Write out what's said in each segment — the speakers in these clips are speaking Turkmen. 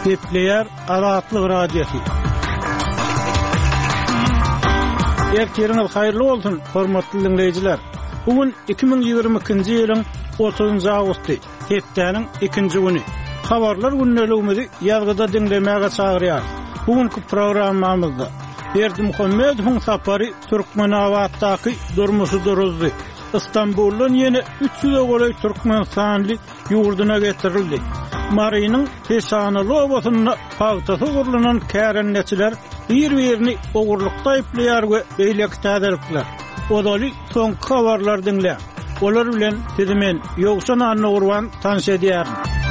Gepleyer Azatlyk Radiosu. Ertiriniz hayırlı olsun, hormatly dinleyijiler. Bugün 2022-nji ýylyň 30-njy awgusty, hepdeniň 2-nji güni. Habarlar günneligimizi ýazgyda dinlemäge çagyrýar. Bugünkü programmamyzda Berdi Muhammedowyň sapary Türkmenawatdaky durmuşy duruzdy. İstanbul'dan yeni 300'e golay Türkmenistanly ýurduna getirildi. Marynyň Pesanaly obasyna pagtasy gurulanan kärenneçiler bir-birini ogurlukda aýplaýar we beýlekde ederipler. Odaly soňky habarlar dinle. Olar bilen sizimen ýogşan anny urwan tanış edýär.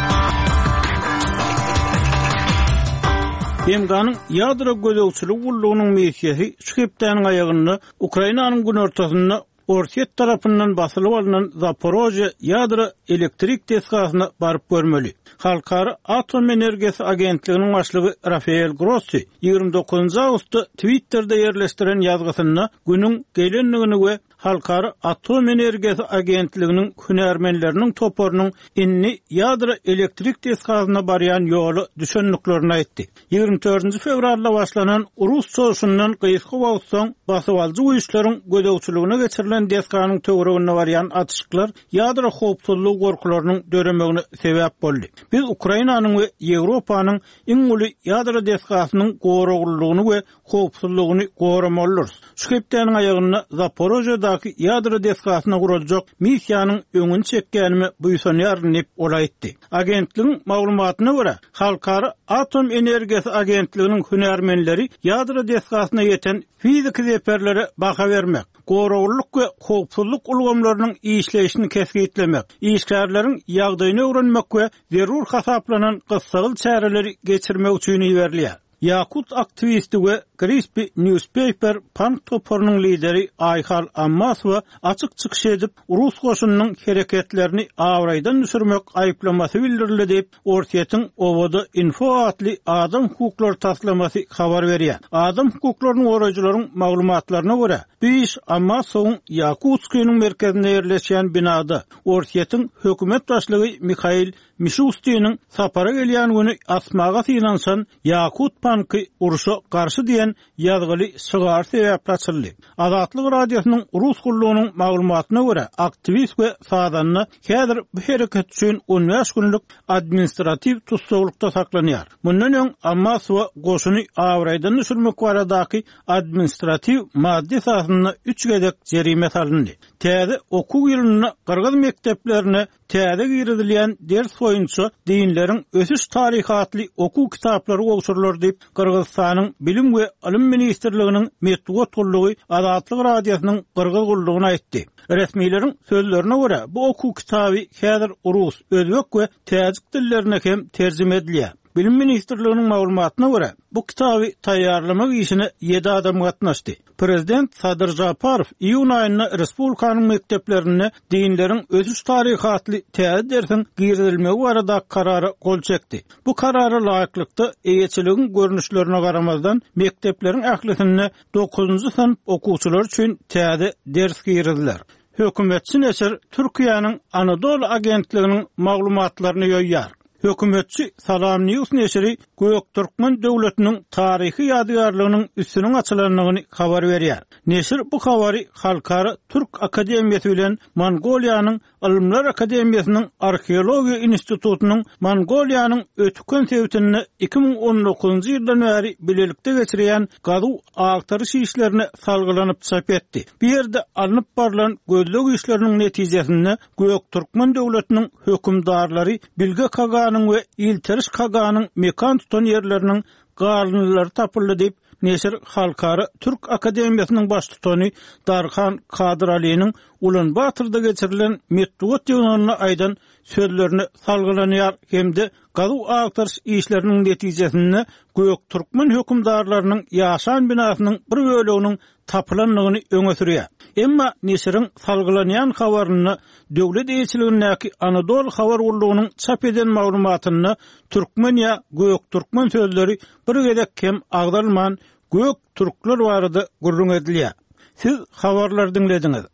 Emganyň ýadra gözegçilik gullugynyň meýsesi şu hepdeniň aýagyny Ukrainanyň gün ortasynda Orset tarapyndan basylyp alynan Zaporojye ýadra elektrik tesgasyna baryp görmeli. Halkara Atom Energiýasy Agentliginiň başlygy Rafael Grossi 29 awgustda Twitter'da ýerleşdiren ýazgysyna günüň gelenligini we Halkara Atom Energiýasy Agentliginiň hünärmenleriniň toporunyň inni ýadra elektrik tesgasyna barýan ýoly düşündüklerini aýtdy. 24 fevralda başlanan Rus soýuşundan gysga wagt soň basyp alyjy güýçleriň gödegçiligine geçirilen tesganyň töweregine barýan atışyklar ýadra howpsuzlyk gorkularynyň döremegine sebäp boldy. Biz Ukrainanyň we Ýewropanyň iň uly ýadra tesgasynyň goraglygyny we howpsuzlygyny goramalyrys. Şu hepdeniň aýagyny Zaporojyedaky ýadra tesgasyna guraljak missiýanyň öňüni çekgenimi buýsanýar dep olaýtdy. Agentligiň maglumatyna görä, Halkara Atom Energiýasy Agentliginiň hünärmenleri ýadra tesgasyna ýeten fizik zeperlere baha vermek, goraglyk we howpsuzlyk ulgamlarynyň işleýişini kesgitlemek, işgärleriň ýagdaýyny öwrenmek we zerur hasaplanan gysgaly çäreleri geçirmek üçin ýerleýär. Yakut aktivisti we Crispy Newspaper Punk toporunyň lideri Ayhal Ammasova açyk çykyş edip Rus goşunynyň hereketlerini awraýdan düşürmek aýplamasy bildirildi dep Orset'in Ovoda Info adly adam hukuklary taslamasy habar berýär. Adam hukuklarynyň goraýjylaryň maglumatlaryna görä, bu iş Ammasowyň Yakutskiýanyň merkezinde ýerleşýän binada Orset'in hökümet başlygy Mikhail Mishustin'in sapara gelýän güni asmaga synansan Yakut Punky uruşa garşy diýen ýazgyly sygar sebäp açyldy. Azatlyk radiosynyň Rus gullugynyň maglumatyna görä, aktivist we sadanny häzir bu hereket üçin 15 günlük administrativ tutsaglykda saklanýar. Mundan öň Ammasowa goşuny awraýdan düşürmek baradaky administrativ maddi sahyny 3 gedek jerime salyndy. Täze okuw ýylyna Kyrgyz mekteplerine täze girilýän ders boýunça dinleriň ösüş tarihatly okuw kitaplary ogşurlar diýip Kyrgyzstanyň bilim we ilim ministrliginiň metduat gullugy Azatlyk radiosynyň Kyrgyz gullugyna aýtdy. Resmiýlerin sözlerine görä, bu okuw kitaby häzir rus, özbek we täjik dillerine hem terjime edilýär. Bilim ministrliginiň maglumatyna görä, bu kitaby taýýarlamak işine 7 adam gatnaşdy. Prezident Sadyr Japarow iýun aýyna respublikanyň mekteplerine dinleriň ösüş tarihatly täze dersiň girilmegi barada karara gol çekdi. Bu karara laýyklykda eýetçiligiň görnüşlerine garamazdan mektepleriň ählisine 9-njy synp okuwçylar üçin täze ders girildiler. Hökümetçi neşir Türkiýanyň Anadolu agentliginiň maglumatlaryny ýoýýar. Hökümetçi Salam News neşri Göktürkmen döwletiniň taryhy ýadygarlygynyň üstüniň açylanyny habar berýär. Neşir bu habary Halkara Türk Akademiýasy bilen Mongoliýanyň Ilimler Akademiýasynyň Arheologiýa institutunyň Mongoliýanyň ötüken sebäplerini 2019-njy ýyldan bäri bilelikde geçirýän gazu agtarış işlerine salgylanyp çap etdi. Bu ýerde alınıp barılan gözlük işleriniň netijesinde Göktürkmen döwletiniň hökümdarlary Bilge Kaganyň we İlteriş Kaganyň mekan tutan ýerleriniň galynlary tapyldy diýip neşir Halkara Türk Akademiýasynyň baş tutany Darhan Kadir Aliýanyň Ulan Batyrda geçirilen metduat ýygynyna aýdan sözlerini salgılanýar hemde gazu agtarış işleriniň netijesinde Göktürkmen hökümdarlarynyň ýaşan binasynyň bir böleginiň tapylanlygyny öňe sürýär. Emma neşiriň salgılanýan habaryny döwlet eýetçiligindäki Anadolu habar gullugynyň çap eden maglumatyny Türkmeniýa Göktürkmen sözleri bir gedek hem agdalman Göktürkler barada gurrun edilýär. Siz habarlar dinlediňiz.